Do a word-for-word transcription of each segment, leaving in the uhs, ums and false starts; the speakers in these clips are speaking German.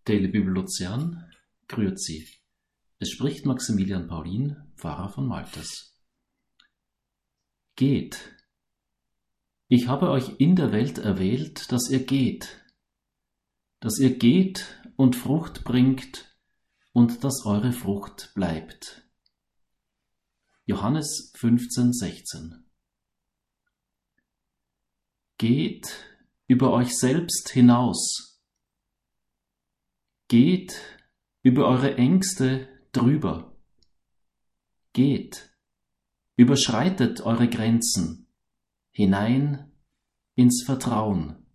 Daily Bibel Luzern, grüezi. Es spricht Maximilian Paulin, Pfarrer von Malters. Geht. Ich habe euch in der Welt erwählt, dass ihr geht, dass ihr geht und Frucht bringt und dass eure Frucht bleibt. Johannes fünfzehn, sechzehn. Geht über euch selbst hinaus. Geht über eure Ängste drüber. Geht, überschreitet eure Grenzen hinein ins Vertrauen.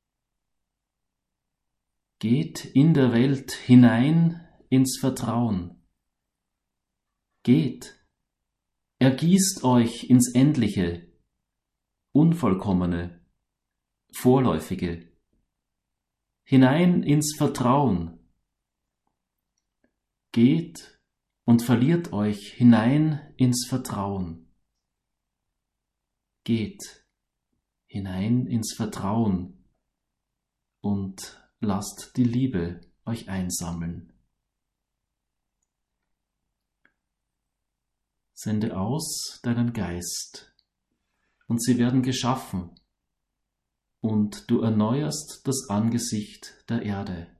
Geht in der Welt hinein ins Vertrauen. Geht, ergießt euch ins Endliche, Unvollkommene, Vorläufige, hinein ins Vertrauen. Geht und verliert euch hinein ins Vertrauen. Geht hinein ins Vertrauen und lasst die Liebe euch einsammeln. Sende aus deinen Geist, und sie werden geschaffen, und du erneuerst das Angesicht der Erde.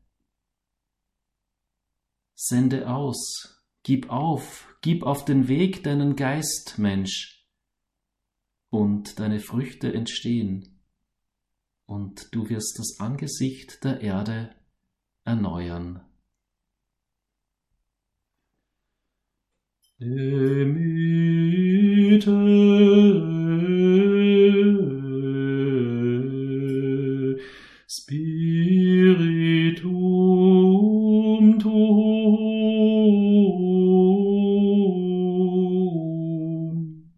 Sende aus, gib auf, gib auf den Weg deinen Geist, Mensch, und deine Früchte entstehen, und du wirst das Angesicht der Erde erneuern. Emite Spiritum tuum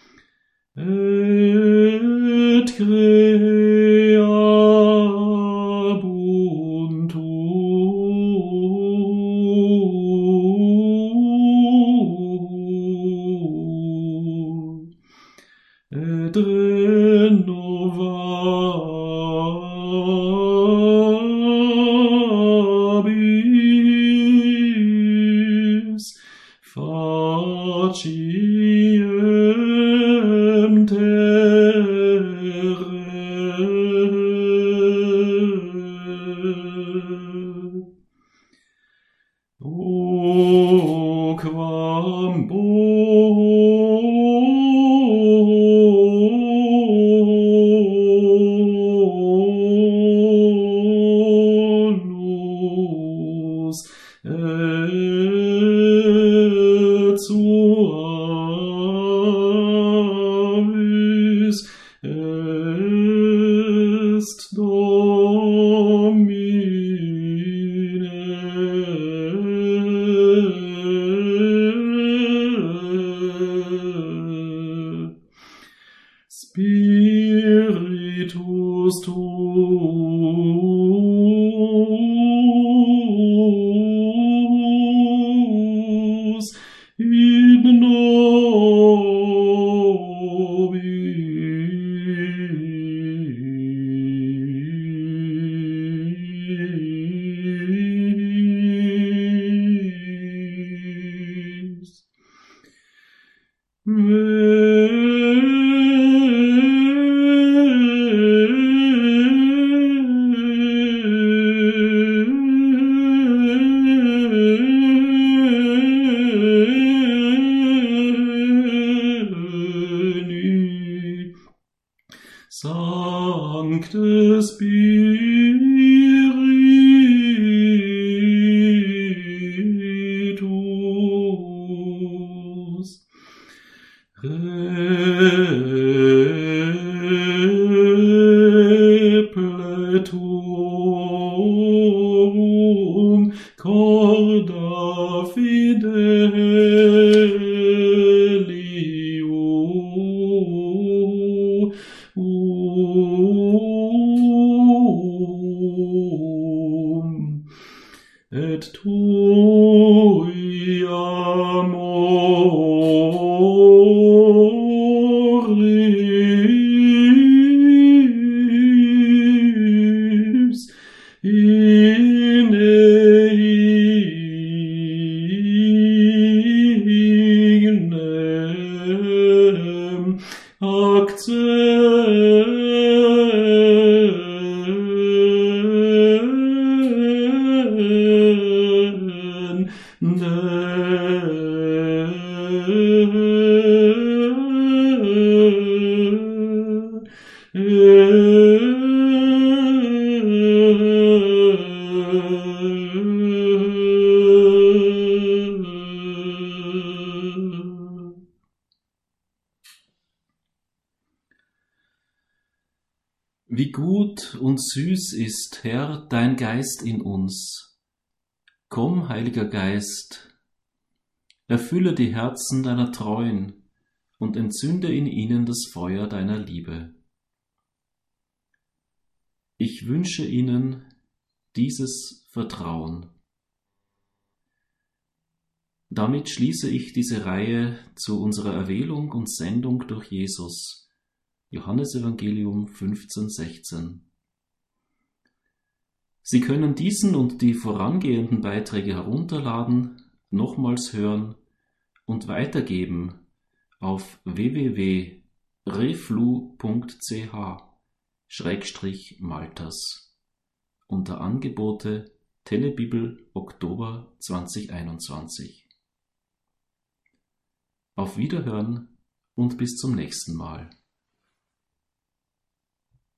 et creabuntur et renovabis faciem terre. O quam bonus et suavis est Domine. Spiritus tuus in nobis. Sancte Spiritus repletorum corda fidelio um, et tui amoris in Wie gut und süß ist, Herr, dein Geist in uns. Komm, Heiliger Geist, erfülle die Herzen deiner Treuen und entzünde in ihnen das Feuer deiner Liebe. Ich wünsche ihnen dieses Vertrauen. Damit schließe ich diese Reihe zu unserer Erwählung und Sendung durch Jesus. Johannesevangelium fünfzehn, sechzehn. Sie können diesen und die vorangehenden Beiträge herunterladen, nochmals hören und weitergeben auf w w w punkt reflu punkt c h Schrägstrich Maltas unter Angebote Telebibel Oktober zweitausendeinundzwanzig. Auf Wiederhören und bis zum nächsten Mal.